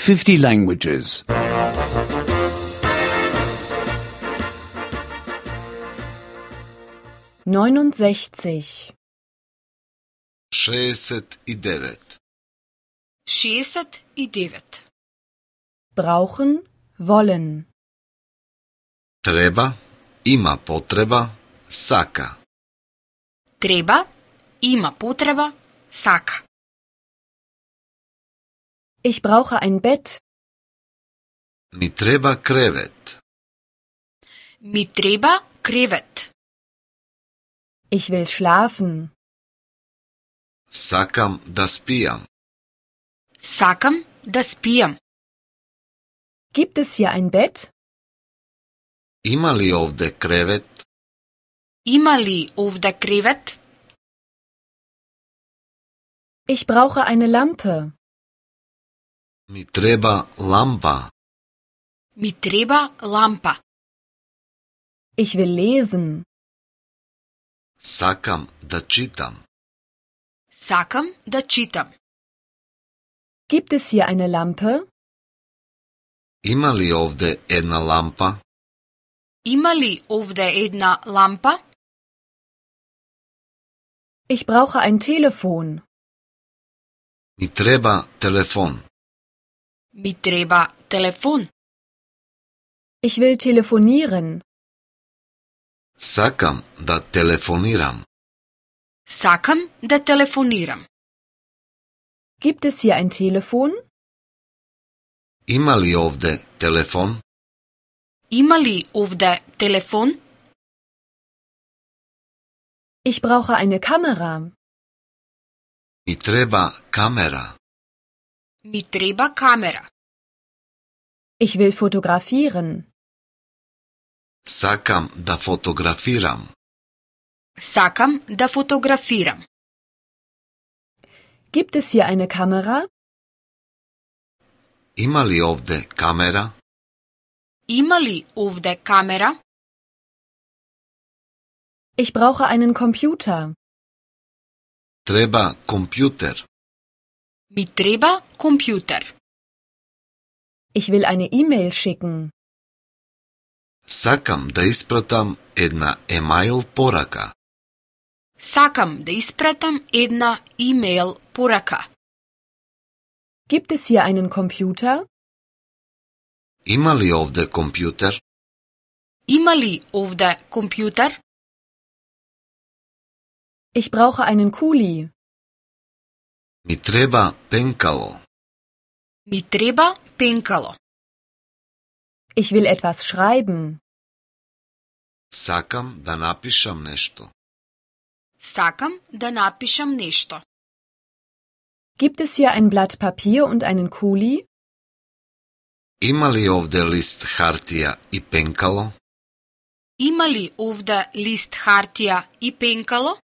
50 languages. 69. 69. 69. Brauchen, wollen. Treba, ima potreba, saka. Treba, ima potreba, saka. Ich brauche ein Bett. Mi treba krevet. Mi treba krevet. Ich will schlafen. Sakam da spijam. Sakam da spijam. Gibt es hier ein Bett? Ima li ovde krevet? Ima li ovde krevet? Ich brauche eine Lampe. Mi treba lampa. Mi treba lampa. Ich will lesen. Sakam da čitam. Sakam da čitam. Gibt es hier eine Lampe? Ima li ovde jedna lampa? Ima li ovde jedna lampa? Ich brauche ein Telefon. Mi treba telefon. Mi treba telefon. Ich will telefonieren. Sakam da telefoniram. Sakam da telefoniram. Gibt es hier ein Telefon? Ima li ovde telefon? Ima li ovde telefon? Ich brauche eine Kamera. Mi treba kamera. Mi treba kamera. Ich will fotografieren. Sakam da fotografiram. Sakam da fotografiram. Gibt es hier eine Kamera? Ima li ovde kamera? Ima li ovde kamera? Ich brauche einen Computer. Treba kompjuter. Mi treba kompjuter. Ich will eine E-Mail schicken. Sakam da ispratam една email порака. Сакам да испратам една имейл порака. Gibt es hier einen Computer? Има ли овде компютер? Има ли овде компютер? Ich brauche einen Kuli. Ми треба пенкало. Ми треба пенкало. Ich will etwas schreiben. Сакам да напишам нешто. Сакам да напишам нешто. Gibt es hier ein Blatt Papier und einen Kuli? Има ли овде лист хартија и пенкало? Има ли овде лист хартија и пенкало?